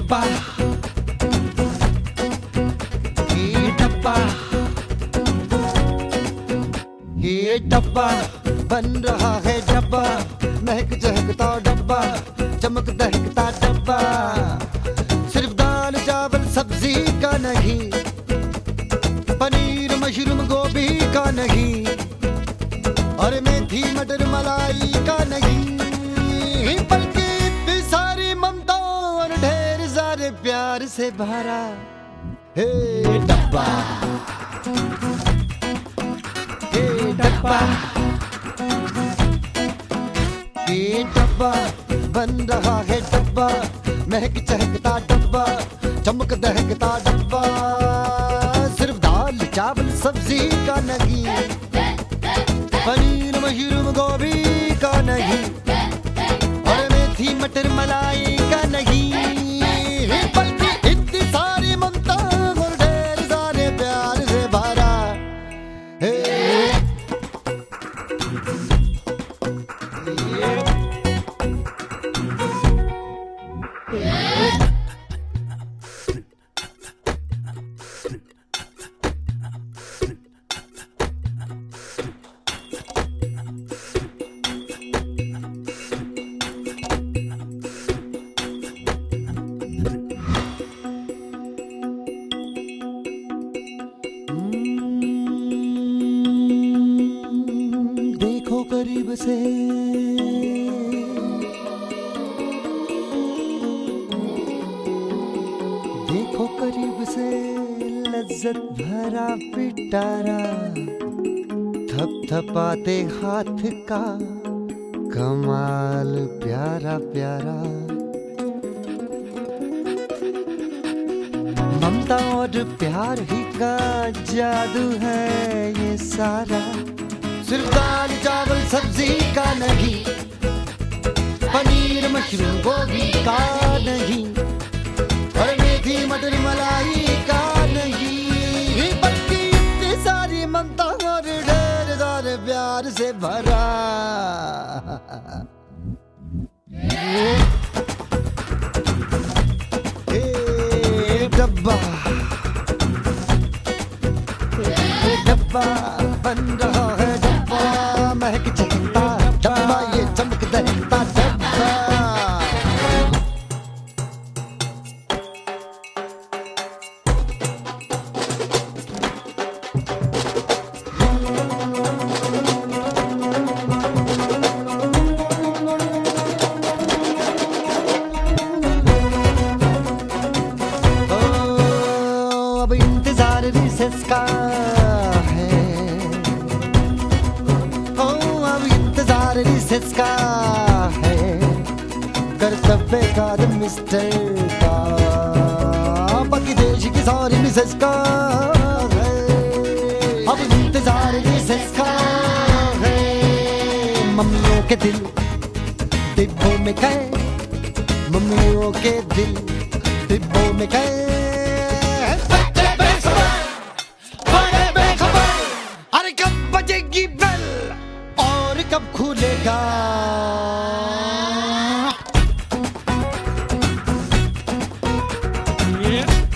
डब्बा, ये डब्बा, ये डब्बा बन रहा है डब्बा, महक चहकता डब्बा, चमक दहकता डब्बा। सिर्फ दाल चावल सब्जी का नहीं, पनीर मशरूम गोभी का नहीं, और मेथी मटर मलाई का नहीं, बल्कि इतनी सारी ममता और ढेर सारे प्यार से भरा हे डब्बा, हे डब्बा, ये डब्बा बन रहा है डब्बा, महक चहकता डब्बा, चमक दहकता डब्बा। सिर्फ दाल चावल सब्जी का नहीं, पनीर मशरूम गोभी का नहीं, और मेथी मटर मलाई का नहीं, बल्कि इतनी सारी ममता और ढेर सारे प्यार से भरा हे देखो करीब से, देखो करीब से लज्जत भरा पिटारा, थपथपाते हाथ का कमाल प्यारा प्यारा। ममता और प्यार ही का जादू है ये सारा। सिर्फ दाल चावल सब्जी का नहीं, पनीर मशरूम गोभी का नहीं, और मेथी मटर मलाई का नहीं, बल्कि इतनी सारी ममता और ढेर सारे प्यार से भरा ये डब्बा, ये डब्बा बन रहा है डब्बा, महक चहकता डब्बा, ये चमक दहकता डब्बा। अब इंतजार रिसेस का है, अब इंतजार रिसेस का है, कर्तव्य का मिस्टर का, बाकी देश की सारी मिसेस का है। अब इंतजार रिसेस का है, मम्मियों के दिल डिब्बों में गए, मम्मियों के दिल डिब्बों में गए। अरे कब बजेगी बेल और कब खुलेगा, Yeah.